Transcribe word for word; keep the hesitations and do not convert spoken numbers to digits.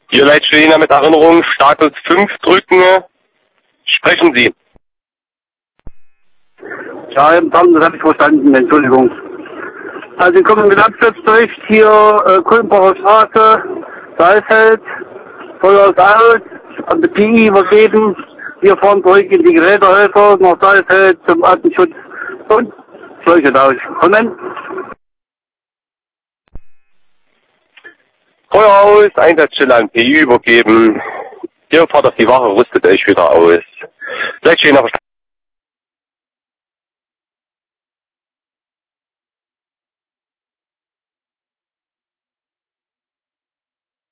Ihr Leitstehender mit Erinnerung, Status fünf drücken. Sprechen Sie. Ja, dann, das habe ich verstanden, Entschuldigung. Also ich komme mit Absturzbericht hier, äh, Kulmbacher Straße, Saalfeld, Feuer ist aus, an die P I übergeben. Wir fahren zurück in die Gerätehäuser nach Saalfeld zum Artenschutz und solche Tausch. Kommen. Feuer aus, Einsatzstelle an P I übergeben. Ihr fahrt auf die Wache, rüstet euch wieder aus. Leitstehender